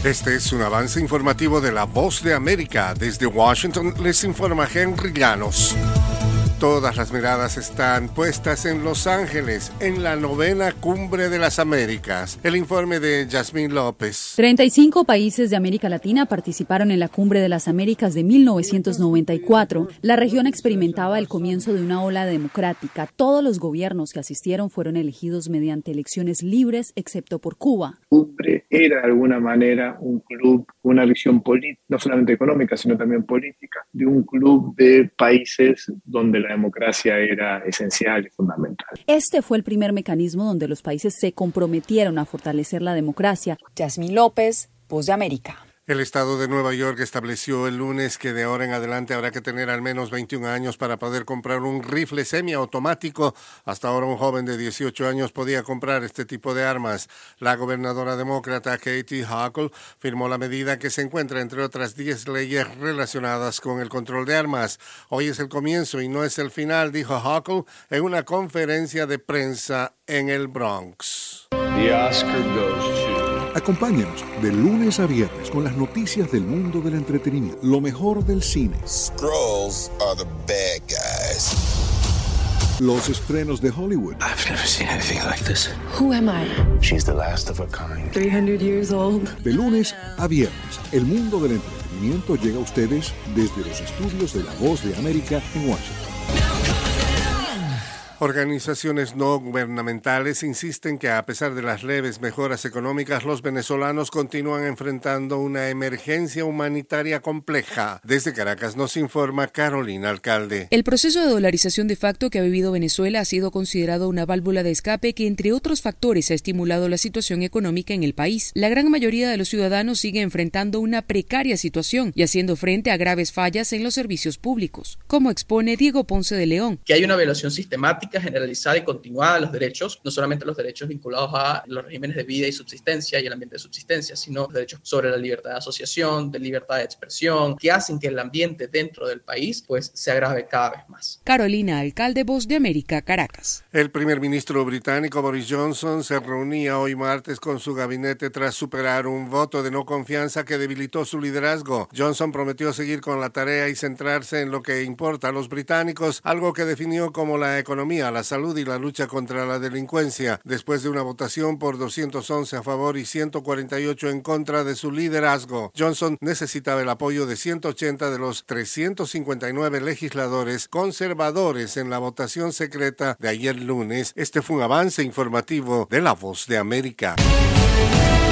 Este es un avance informativo de La Voz de América. Desde Washington les informa Henry Llanos. Todas las miradas están puestas en Los Ángeles, en la 9ª Cumbre de las Américas. El informe de Yasmín López. 35 países de América Latina participaron en la Cumbre de las Américas de 1994. La región experimentaba el comienzo de una ola democrática. Todos los gobiernos que asistieron fueron elegidos mediante elecciones libres, excepto por Cuba. Cumbre era de alguna manera un club, una visión política, no solamente económica, sino también política, de un club de países donde la democracia era esencial y fundamental. Este fue el primer mecanismo donde los países se comprometieron a fortalecer la democracia. Yasmín López, Voz de América. El estado de Nueva York estableció el lunes que de ahora en adelante habrá que tener al menos 21 años para poder comprar un rifle semiautomático. Hasta ahora un joven de 18 años podía comprar este tipo de armas. La gobernadora demócrata Katie Hochul firmó la medida que se encuentra entre otras 10 leyes relacionadas con el control de armas. Hoy es el comienzo y no es el final, dijo Hochul en una conferencia de prensa en el Bronx. The Oscar goes to... Acompáñenos de lunes a viernes con las noticias del mundo del entretenimiento, lo mejor del cine. Skrulls are the bad guys. Los estrenos de Hollywood. I've never seen anything like this. Who am I? She's the last of a kind. 300 years old. De lunes a viernes, el mundo del entretenimiento llega a ustedes desde los estudios de La Voz de América en Washington. Organizaciones no gubernamentales insisten que a pesar de las leves mejoras económicas, los venezolanos continúan enfrentando una emergencia humanitaria compleja. Desde Caracas nos informa Carolina Alcalde. El proceso de dolarización de facto que ha vivido Venezuela ha sido considerado una válvula de escape que, entre otros factores, ha estimulado la situación económica en el país. La gran mayoría de los ciudadanos sigue enfrentando una precaria situación y haciendo frente a graves fallas en los servicios públicos, como expone Diego Ponce de León. Que hay una violación sistemática, generalizada y continuada de los derechos, no solamente los derechos vinculados a los regímenes de vida y subsistencia y el ambiente de subsistencia, sino los derechos sobre la libertad de asociación, de libertad de expresión, que hacen que el ambiente dentro del país pues se agrave cada vez más. Carolina Alcalde, Voz de América, Caracas. El primer ministro británico Boris Johnson se reunía hoy martes con su gabinete tras superar un voto de no confianza que debilitó su liderazgo. Johnson prometió seguir con la tarea y centrarse en lo que importa a los británicos, algo que definió como la economía, la salud y la lucha contra la delincuencia. Después de una votación por 211 a favor y 148 en contra de su liderazgo, Johnson necesitaba el apoyo de 180 de los 359 legisladores conservadores en la votación secreta de ayer lunes. Este fue un avance informativo de La Voz de América.